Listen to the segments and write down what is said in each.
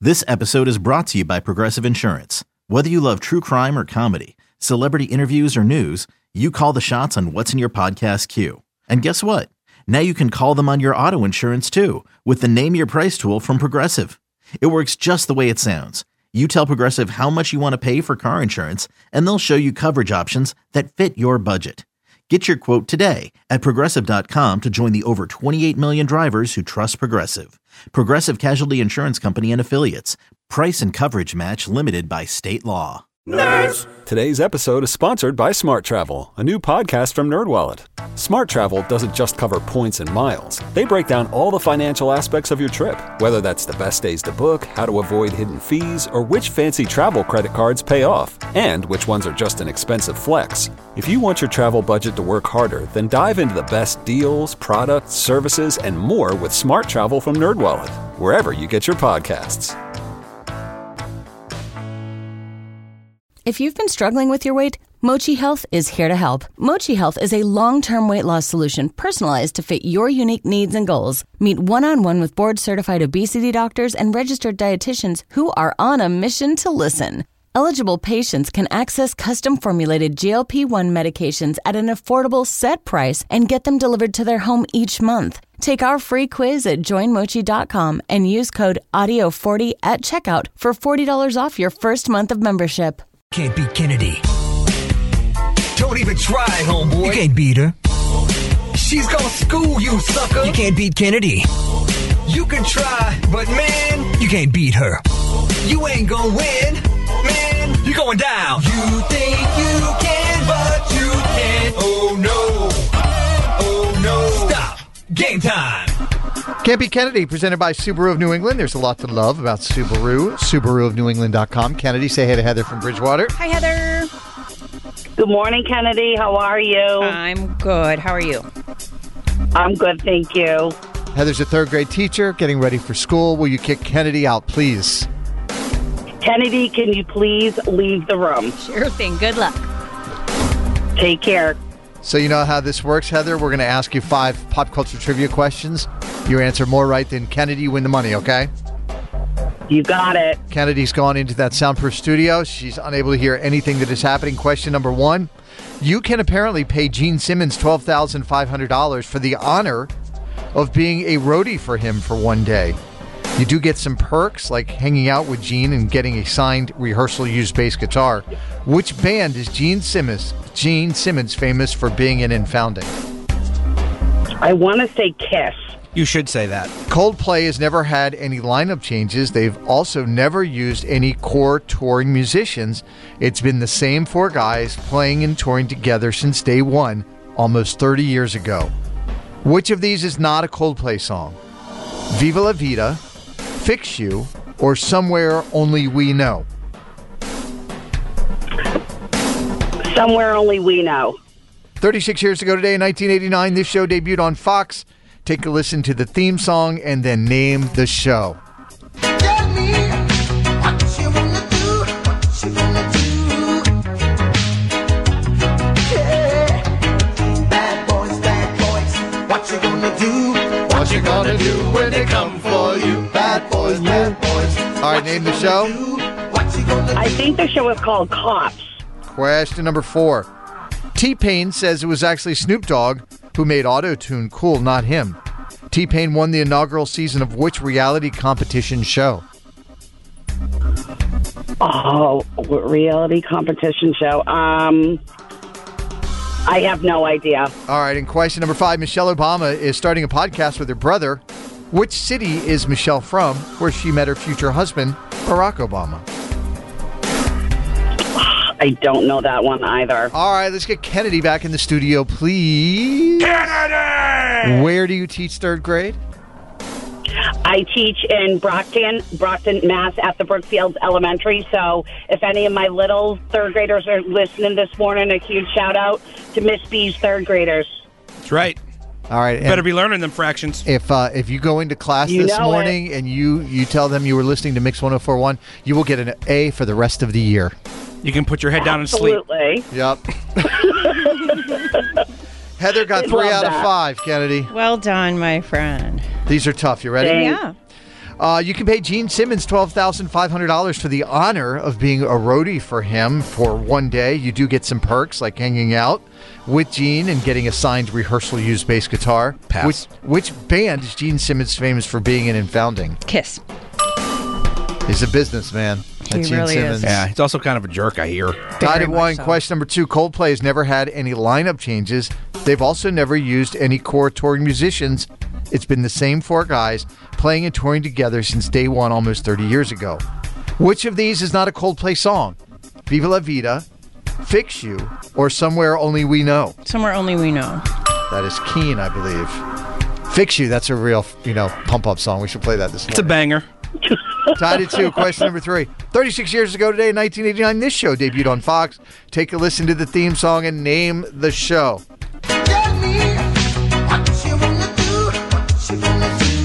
This episode is brought to you by Progressive Insurance. Whether you love true crime or comedy, celebrity interviews or news, you call the shots on what's in your podcast queue. And guess what? Now you can call them on your auto insurance too with the Name Your Price tool from Progressive. It works just the way it sounds. You tell Progressive how much you want to pay for car insurance, and they'll show you coverage options that fit your budget. Get your quote today at Progressive.com to join the over 28 million drivers who trust Progressive. Progressive Casualty Insurance Company and Affiliates. Price and coverage match limited by state law. Nerds! Today's episode is sponsored by Smart Travel, a new podcast from NerdWallet. Smart Travel doesn't just cover points and miles. They break down all the financial aspects of your trip, whether that's the best days to book, how to avoid hidden fees, or which fancy travel credit cards pay off, and which ones are just an expensive flex. If you want your travel budget to work harder, then dive into the best deals, products, services, and more with Smart Travel from NerdWallet, wherever you get your podcasts. If you've been struggling with your weight, Mochi Health is here to help. Mochi Health is a long-term weight loss solution personalized to fit your unique needs and goals. Meet one-on-one with board-certified obesity doctors and registered dietitians who are on a mission to listen. Eligible patients can access custom-formulated GLP-1 medications at an affordable set price and get them delivered to their home each month. Take our free quiz at joinmochi.com and use code AUDIO40 at checkout for $40 off your first month of membership. Can't beat Kennedy. Don't even try, homeboy. You can't beat her. She's gonna school you, sucker. You can't beat Kennedy. You can try, but man, you can't beat her. You ain't gonna win, man. You're going down. You think you can, but you can't. Oh no. Oh no. Stop. Game time. Can't Beat Kennedy, presented by Subaru of New England. There's a lot to love about Subaru. SubaruofNewEngland.com. Kennedy, say hey to Heather from Bridgewater. Hi, Heather. Good morning, Kennedy. How are you? I'm good. How are you? I'm good, thank you. Heather's a third grade teacher getting ready for school. Will you kick Kennedy out, please? Kennedy, can you please leave the room? Sure thing. Good luck. Take care. So you know how this works, Heather? We're going to ask you 5 pop culture trivia questions. You answer more right than Kennedy, you win the money, okay? You got it. Kennedy's gone into that soundproof studio. She's unable to hear anything that is happening. Question number 1. You can apparently pay Gene Simmons $12,500 for the honor of being a roadie for him for one day. You do get some perks like hanging out with Gene and getting a signed rehearsal used bass guitar. Which band is Gene Simmons famous for being in and founding? I want to say Kiss. You should say that. Coldplay has never had any lineup changes. They've also never used any core touring musicians. It's been the same 4 guys playing and touring together since day one, almost 30 years ago. Which of these is not a Coldplay song? Viva La Vida, Fix You, or Somewhere Only We Know? Somewhere Only We Know. 36 years ago today in 1989, this show debuted on Fox. Take a listen to the theme song and then name the show. Tell me what you wanna do, what you wanna do. Yeah. Bad boys, what you gonna do? What you gonna do when they come for you? Bad boys, bad boys. All right, name the show. I think the show is called Cops. Question number 4. T-Pain says it was actually Snoop Dogg who made Auto-Tune cool, not him. T-Pain won the inaugural season of which reality competition show? Oh, reality competition show. I have no idea. All right, and question number 5. Michelle Obama is starting a podcast with her brother. Which city is Michelle from, where she met her future husband, Barack Obama? I don't know that one either. All right, let's get Kennedy back in the studio, please. Kennedy! Where do you teach third grade? I teach in Brockton, Mass. at the Brookfield Elementary. So if any of my little third graders are listening this morning, a huge shout out to Miss B's third graders. That's right. All right. Better be learning them fractions. If you go into class this morning and you tell them you were listening to Mix 104.1, you will get an A for the rest of the year. You can put your head down and sleep. Absolutely. Yep. Heather got 3 out of 5, Kennedy. Well done, my friend. These are tough. You ready? Yeah. You can pay Gene Simmons $12,500 for the honor of being a roadie for him for one day. You do get some perks like hanging out with Gene and getting a signed rehearsal used bass guitar. Pass. Which band is Gene Simmons famous for being in and founding? Kiss. He's a businessman. He Gene really Simmons. is. Yeah, he's also kind of a jerk, I hear. Tied Very at much one. so. Question number 2. Coldplay has never had any lineup changes. They've also never used any core touring musicians. It's been the same 4 guys playing and touring together since day one almost 30 years ago. Which of these is not a Coldplay song? Viva La Vida, Fix You, or Somewhere Only We Know? Somewhere only we know. That is Keen, I believe. Fix You, that's a real, pump-up song. We should play that this It's a morning. banger. Tied at 2. Question number 3. 36 years ago today, in 1989, this show debuted on Fox. Take a listen to the theme song and name the show. Tell me what you wanna do, what you wanna do.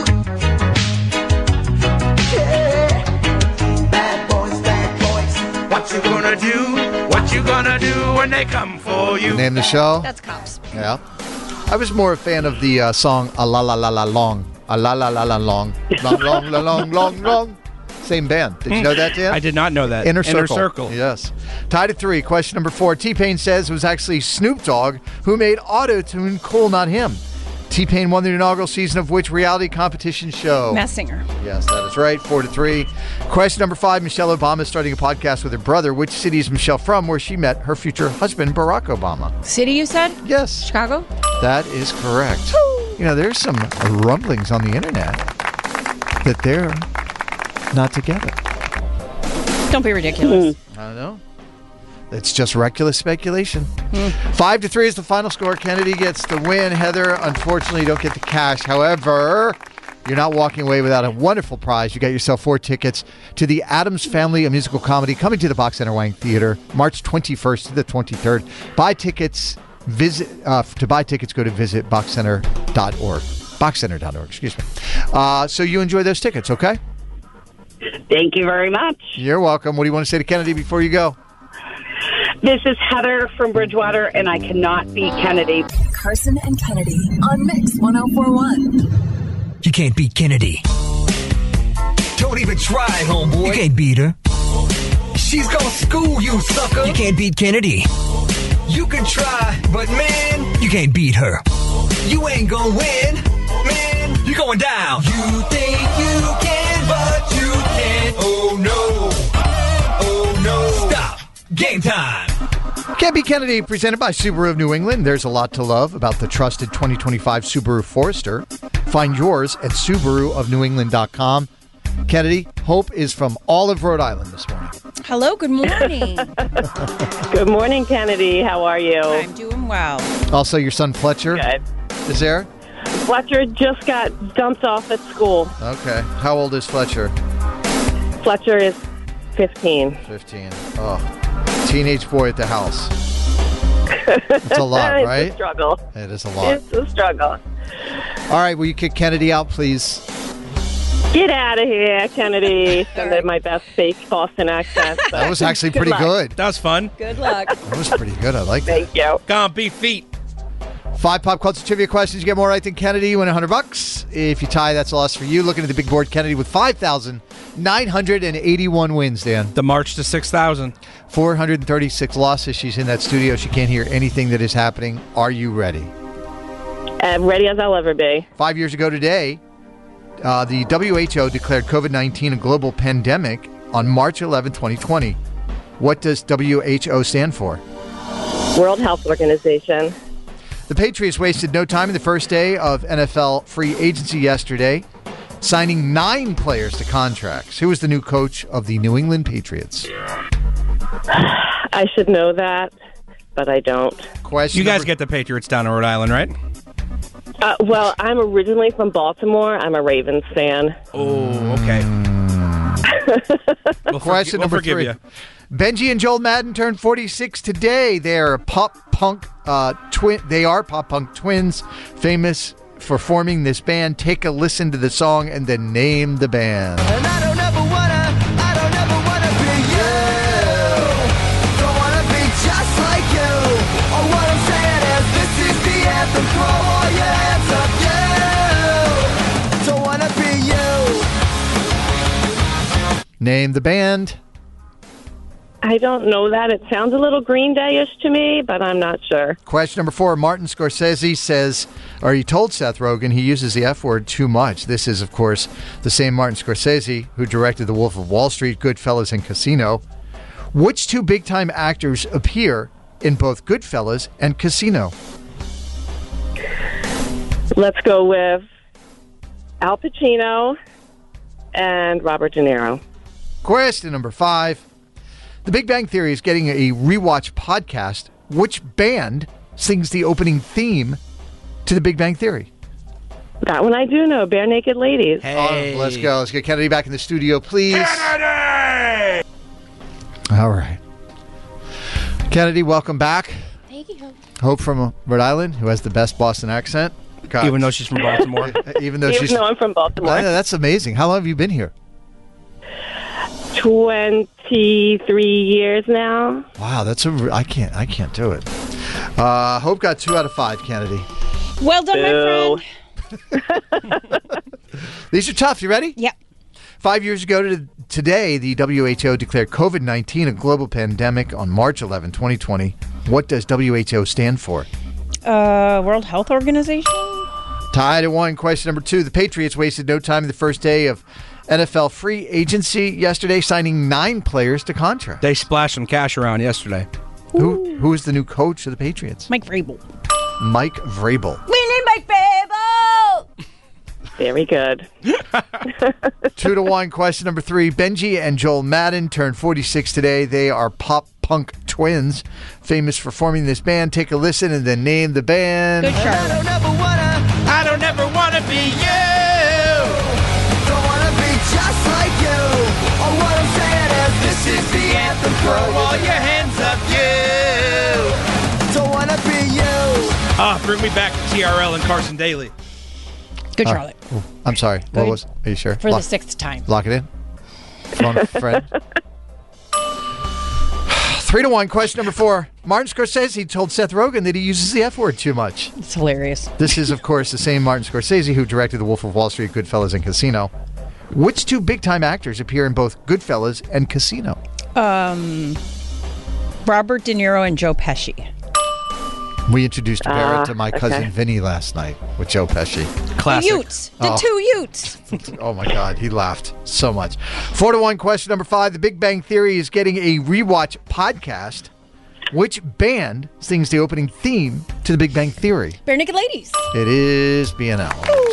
Yeah. Bad boys, what you Gonna do what you gonna do when they come for you. Name the show? That's Cops. Yeah. I was more a fan of the song A La La La La Long. A La La La La Long. Long, long, la, long, long, long. Same band. Did you know that, Dan? I did not know that. Inner Circle. Yes. Yes. Tied at 3. Question number 4. T-Pain says it was actually Snoop Dogg who made auto-tune cool, not him. T-Pain won the inaugural season of which reality competition show? Masked Singer. Yes, that is right. 4-3. Question number 5. Michelle Obama is starting a podcast with her brother. Which city is Michelle from, where she met her future husband, Barack Obama? City, you said? Yes. Chicago? That is correct. There's some rumblings on the internet that they're not together. Don't be ridiculous. I don't know. It's just reckless speculation. 5-3 is the final score. Kennedy gets the win. Heather, unfortunately, you don't get the cash. However, you're not walking away without a wonderful prize. You got yourself 4 tickets to the Addams Family, a musical comedy coming to the Box Center Wang Theater, March 21st to the 23rd. Buy tickets. To buy tickets, go to visit boxcenter.org. Boxcenter.org, excuse me. So you enjoy those tickets, okay? Thank you very much. You're welcome. What do you want to say to Kennedy before you go? This is Heather from Bridgewater, and I cannot beat Kennedy. Carson and Kennedy on Mix 104.1. You can't beat Kennedy. Don't even try, homeboy. You can't beat her. She's gonna school you, sucker. You can't beat Kennedy. You can try, but man, you can't beat her. You ain't gonna win, man. You're going down. You think you can, but you can't. Oh no. Oh no. Stop. Game time. Can't Beat Kennedy, presented by Subaru of New England. There's a lot to love about the trusted 2025 Subaru Forester. Find yours at SubaruofNewEngland.com. Kennedy, Hope is from Olive, Rhode Island this morning. Hello, good morning. Good morning, Kennedy. How are you? I'm doing well. Also, your son Fletcher Good. is there? Fletcher just got dumped off at school. Okay. How old is Fletcher? Fletcher is 15. 15. Oh, teenage boy at the house. It's a lot, right? It's a struggle. It is a lot. It's a struggle. All right, will you kick Kennedy out, please? Get out of here, Kennedy. Send my best fake Boston accent. That was actually pretty luck. good. That was fun. Good luck. That was pretty good. I like that. Thank you. Can't beat feet. 5 pop culture trivia questions. You get more right than Kennedy. You win $100. If you tie, that's a loss for you. Looking at the big board, Kennedy with 5,981 wins, Dan. The march to 6,000. 436 losses. She's in that studio. She can't hear anything that is happening. Are you ready? Ready as I'll ever be. 5 years ago today, the WHO declared COVID-19 a global pandemic on March 11, 2020. What does WHO stand for? World Health Organization. The Patriots wasted no time in the first day of NFL free agency yesterday, signing 9 players to contracts. Who is the new coach of the New England Patriots? I should know that, but I don't. Question You guys number- get the Patriots down in Rhode Island, right? Well, I'm originally from Baltimore. I'm a Ravens fan. Oh, okay. Question number 3. You. Benji and Joel Madden turned 46 today. They're pop punk They are pop punk twins, famous for forming this band. Take a listen to the song and then name the band. And I don't ever wanna be you. Don't wanna be just like you. All what I'm saying is this is the anthem. Throw all your hands up, you. Don't wanna be you. Name the band. I don't know that. It sounds a little Green Day-ish to me, but I'm not sure. Question number 4. Martin Scorsese says, or he told Seth Rogen he uses the F word too much. This is, of course, the same Martin Scorsese who directed The Wolf of Wall Street, Goodfellas, and Casino. Which two big-time actors appear in both Goodfellas and Casino? Let's go with Al Pacino and Robert De Niro. Question number 5. The Big Bang Theory is getting a rewatch podcast. Which band sings the opening theme to The Big Bang Theory? That one I do know, Bare Naked Ladies. Hey. Let's go. Let's get Kennedy back in the studio, please. Kennedy! All right. Kennedy, welcome back. Thank you. Hope from Rhode Island, who has the best Boston accent. God. Even though she's from Baltimore. Even though I'm from Baltimore. I know, that's amazing. How long have you been here? 23 years now. Wow, that's I can't do it. Hope got 2 out of 5, Kennedy. Well done, my friend. These are tough. You ready? Yep. 5 years ago today, the WHO declared COVID-19 a global pandemic on March 11, 2020. What does WHO stand for? World Health Organization? Tied at 1. Question number 2. The Patriots wasted no time in the first day of NFL free agency yesterday, signing 9 players to contract. They splashed some cash around yesterday. Who is the new coach of the Patriots? Mike Vrabel. Mike Vrabel. We need Mike Vrabel! Very good. 2-1. Question number 3. Benji and Joel Madden turned 46 today. They are pop punk twins, famous for forming this band. Take a listen and then name the band. Good Charlie. I don't ever want to be you. Don't wanna be just like you. Or what I'm saying is, this is the anthem. Throw all your hands up, you. Don't wanna be you. Bring me back to TRL and Carson Daly. Good Charlie. I'm sorry. Good. What was? Are you sure? For the 6th time. Lock it in. Phone a friend. 3-1. Question number 4. Martin Scorsese told Seth Rogen that he uses the F word too much. It's hilarious. This is, of course, the same Martin Scorsese who directed The Wolf of Wall Street, Goodfellas, and Casino. Which two big-time actors appear in both Goodfellas and Casino? Robert De Niro and Joe Pesci. We introduced Barrett to my cousin Vinny last night with Joe Pesci. Classic. The Utes. The 2 Utes. Oh, my God. He laughed so much. 4-1. Question number 5. The Big Bang Theory is getting a rewatch podcast. Which band sings the opening theme to The Big Bang Theory? Bare Naked Ladies. It is BNL.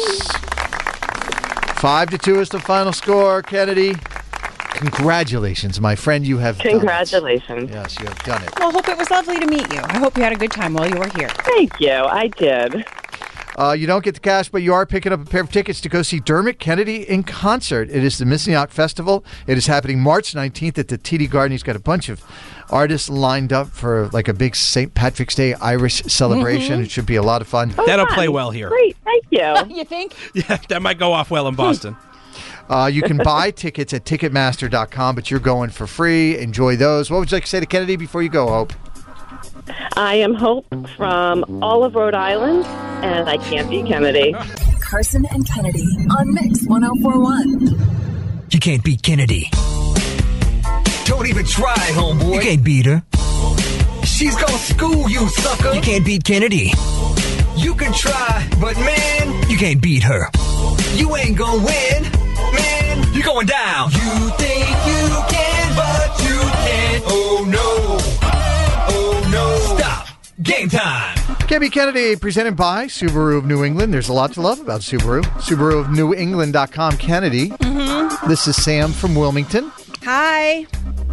5-2 is the final score, Kennedy. Congratulations, my friend. You have Congratulations. done it. Yes, you have done it. Well, Hope, it was lovely to meet you. I hope you had a good time while you were here. Thank you. I did. You don't get the cash, but you are picking up a pair of tickets to go see Dermot Kennedy in concert. It is the Missinyoc Festival. It is happening March 19th at the TD Garden. He's got a bunch of artists lined up for like a big St. Patrick's Day Irish celebration. Mm-hmm. It should be a lot of fun. That'll play well here. Great. Thank you. You think? Yeah, that might go off well in Boston. You can buy tickets at Ticketmaster.com, but you're going for free. Enjoy those. What would you like to say to Kennedy before you go, Hope? I am Hope from all of Rhode Island, and I can't beat Kennedy. Carson and Kennedy on Mix 104.1. You can't beat Kennedy. Don't even try, homeboy. You can't beat her. She's gonna school you, sucker. You can't beat Kennedy. You can try, but man, you can't beat her. You ain't gonna win, man. You're going down. You think you can, but you can't. Oh no. Oh no. Stop. Game time. Gabby Kennedy, presented by Subaru of New England. There's a lot to love about Subaru. Subaru of NewEngland.com. Kennedy. Mm-hmm. This is Sam from Wilmington. Hi.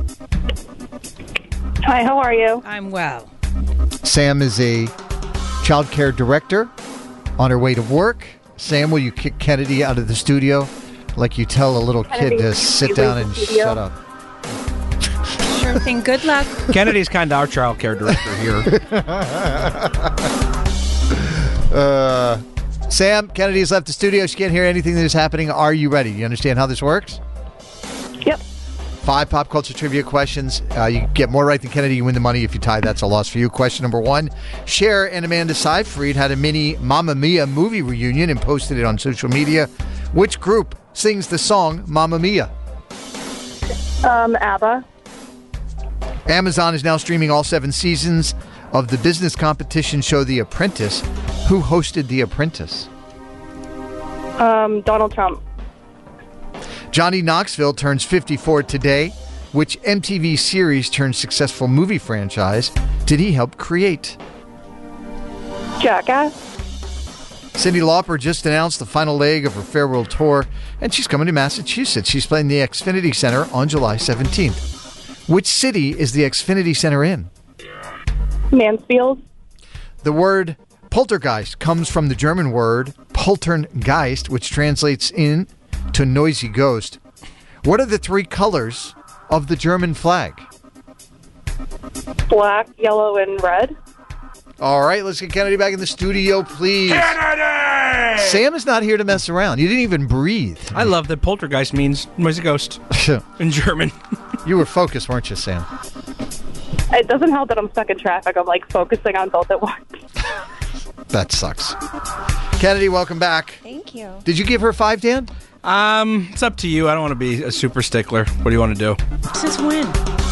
Hi, how are you? I'm well. Sam is a child care director on her way to work. Sam, will you kick Kennedy out of the studio like you tell a little kid to sit down and shut up? Sure thing. Good luck. Kennedy's kind of our child care director here. Sam, Kennedy has left the studio. She can't hear anything that is happening. Are you ready? You understand how this works? Yep. 5 pop culture trivia questions. You get more right than Kennedy, you win the money. If you tie, that's a loss for you. Question number 1. Cher and Amanda Seyfried had a mini Mamma Mia movie reunion and posted it on social media. Which group sings the song Mamma Mia? ABBA. Amazon is now streaming all 7 seasons of the business competition show The Apprentice. Who hosted The Apprentice? Donald Trump. Johnny Knoxville turns 54 today. Which MTV series turned successful movie franchise did he help create? Jackass. Cyndi Lauper just announced the final leg of her farewell tour, and she's coming to Massachusetts. She's playing the Xfinity Center on July 17th. Which city is the Xfinity Center in? Mansfield. The word poltergeist comes from the German word Poltergeist, which translates in to noisy ghost. What are the 3 colors of the German flag? Black, yellow, and red. All right, let's get Kennedy back in the studio, please. Kennedy! Sam is not here to mess around. You didn't even breathe. I love that poltergeist means noisy ghost in German. You were focused, weren't you, Sam? It doesn't help that I'm stuck in traffic. I'm like focusing on both at once. That sucks. Kennedy, welcome back. Thank you. Did you give her 5, Dan? It's up to you. I don't want to be a super stickler. What do you want to do? Just win.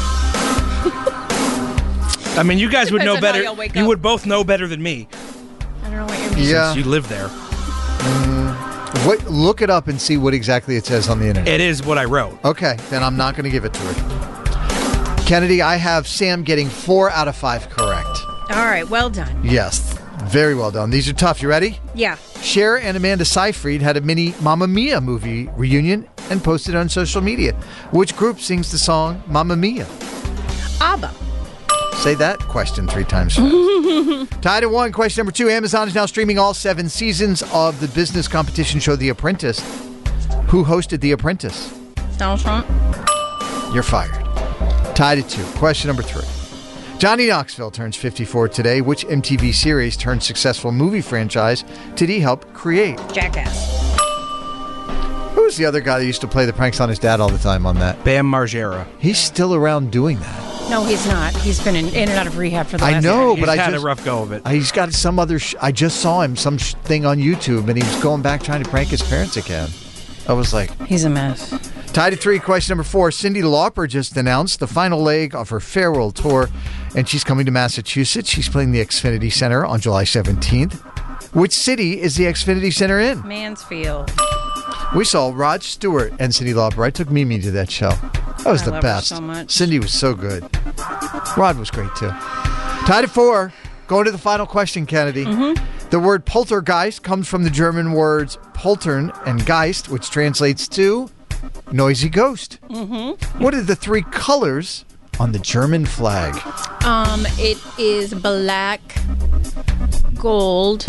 I mean, you guys would Depends know on how better. y'all wake You up. would both know better than me. I don't know what you're meaning. Yeah. Since you live there. Look it up and see what exactly it says on the internet. It is what I wrote. Okay, then I'm not going to give it to her. Kennedy, I have Sam getting 4 out of 5 correct. All right, well done. Yes, very well done. These are tough. You ready? Yeah. Cher and Amanda Seyfried had a mini Mamma Mia movie reunion and posted on social media. Which group sings the song Mamma Mia? ABBA. Say that question 3 times fast. Tied at 1. Question number 2. Amazon is now streaming all 7 seasons of the business competition show The Apprentice. Who hosted The Apprentice? Donald Trump. You're fired. Tied at 2. Question number 3. Johnny Knoxville turns 54 today. Which MTV series turned successful movie franchise did he help create? Jackass. Who was the other guy that used to play the pranks on his dad all the time on that? Bam Margera. He's still around doing that. No, he's not. He's been in and out of rehab for the last I know, He's but I had just a rough go of it. He's got some other. I just saw him some thing on YouTube, and he was going back trying to prank his parents again. I was like, He's a mess. tied at 3. Question number 4. Cyndi Lauper just announced the final leg of her farewell tour, and she's coming to Massachusetts. She's playing the Xfinity Center on July 17th. Which city is the Xfinity Center in? Mansfield. We saw Rod Stewart and Cyndi Lauper. I took Mimi to that show. That was I the love her best. so much. Cyndi was so good. Rod was great too. Tied at 4. Going to the final question, Kennedy. The word poltergeist comes from the German words poltern and geist, which translates to noisy ghost. What are the 3 colors on the German flag? It is black, gold,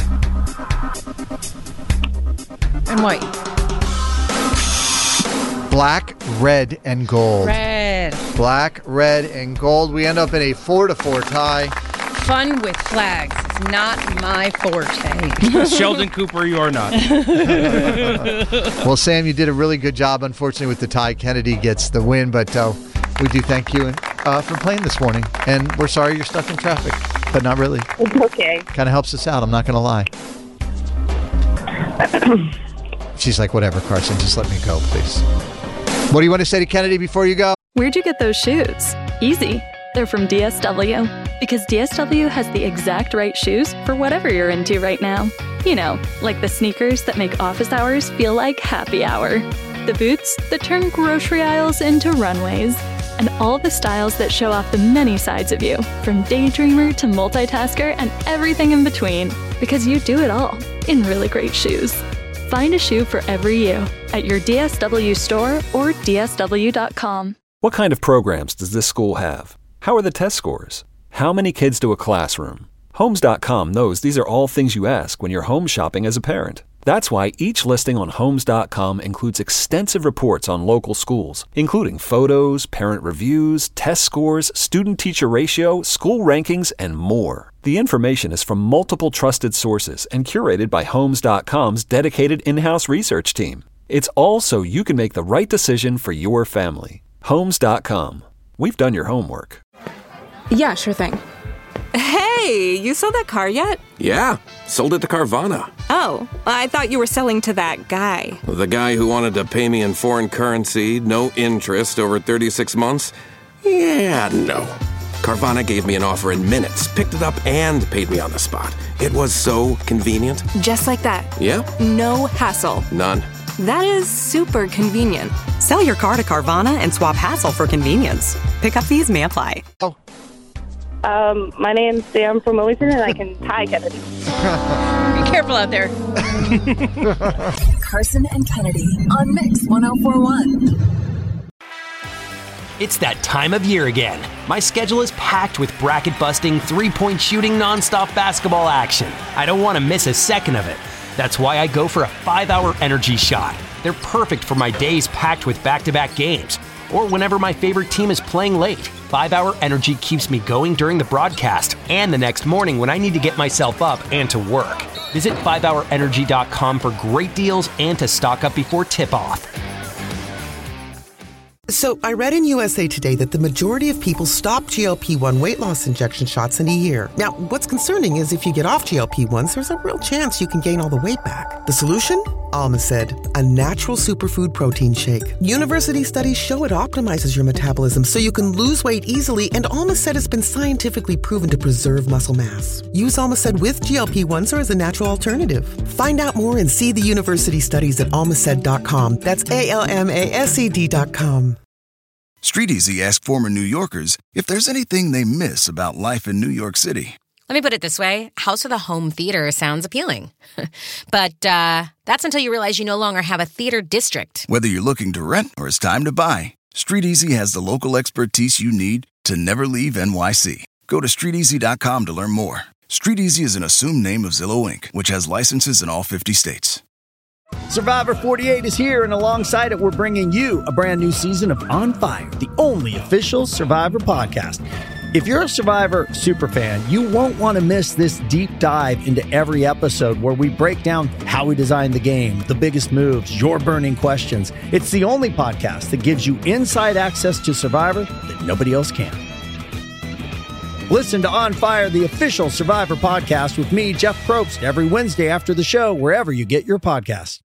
and white. Black, red, and gold. Red. Black, red, and gold. We end up in a 4-4 tie. Fun with flags. It's not my forte. Sheldon Cooper, you are not. Well, Sam, you did a really good job. Unfortunately, with the tie, Kennedy gets the win, but we do thank you for playing this morning. And we're sorry you're stuck in traffic, but not really. It's okay. Kind of helps us out. I'm not going to lie. She's like, whatever, Carson, just let me go, please. What do you want to say to Kennedy before you go? Where'd you get those shoes? Easy. They're from DSW. Because DSW has the exact right shoes for whatever you're into right now. You know, like the sneakers that make office hours feel like happy hour. The boots that turn grocery aisles into runways. And all the styles that show off the many sides of you, from daydreamer to multitasker and everything in between. Because you do it all in really great shoes. Find a shoe for every you at your DSW store or DSW.com. What kind of programs does this school have? How are the test scores? How many kids do a classroom? Homes.com knows these are all things you ask when you're home shopping as a parent. That's why each listing on Homes.com includes extensive reports on local schools, including photos, parent reviews, test scores, student-teacher ratio, school rankings, and more. The information is from multiple trusted sources and curated by Homes.com's dedicated in-house research team. It's all so you can make the right decision for your family. Homes.com. We've done your homework. Yeah, sure thing. Hey, you sold that car yet? Yeah, sold it to Carvana. Oh, I thought you were selling to that guy. The guy who wanted to pay me in foreign currency, no interest, over 36 months? Yeah, no. Carvana gave me an offer in minutes, picked it up, and paid me on the spot. It was so convenient. Just like that. Yeah? No hassle. None. That is super convenient. Sell your car to Carvana and swap hassle for convenience. Pickup fees may apply. Oh. My name's Sam from Wilmington, and I can tie Kennedy. Be careful out there. Carson and Kennedy on Mix 1041. It's that time of year again. My schedule is packed with bracket-busting, three-point shooting, nonstop basketball action. I don't want to miss a second of it. That's why I go for a 5-hour energy shot. They're perfect for my days packed with back-to-back games, or whenever my favorite team is playing late. 5-hour energy keeps me going during the broadcast and the next morning when I need to get myself up and to work. Visit 5hourenergy.com for great deals and to stock up before tip-off. So, I read in USA Today that the majority of people stop GLP-1 weight loss injection shots in a year. Now, what's concerning is if you get off GLP-1s, there's a real chance you can gain all the weight back. The solution? Almacid, a natural superfood protein shake. University studies show it optimizes your metabolism so you can lose weight easily, and Almacid has been scientifically proven to preserve muscle mass. Use Almacid with GLP-1s or as a natural alternative. Find out more and see the university studies at almacid.com. That's ALMASED.com. StreetEasy asked former New Yorkers if there's anything they miss about life in New York City. Let me put it this way. House with a home theater sounds appealing. But that's until you realize you no longer have a theater district. Whether you're looking to rent or it's time to buy, StreetEasy has the local expertise you need to never leave NYC. Go to StreetEasy.com to learn more. StreetEasy is an assumed name of Zillow Inc., which has licenses in all 50 states. Survivor 48 is here, and alongside it, we're bringing you a brand new season of On Fire, the only official Survivor podcast. If you're a Survivor superfan, you won't want to miss this deep dive into every episode where we break down how we designed the game, the biggest moves, your burning questions. It's the only podcast that gives you inside access to Survivor that nobody else can. Listen to On Fire, the official Survivor podcast with me, Jeff Probst, every Wednesday after the show, wherever you get your podcasts.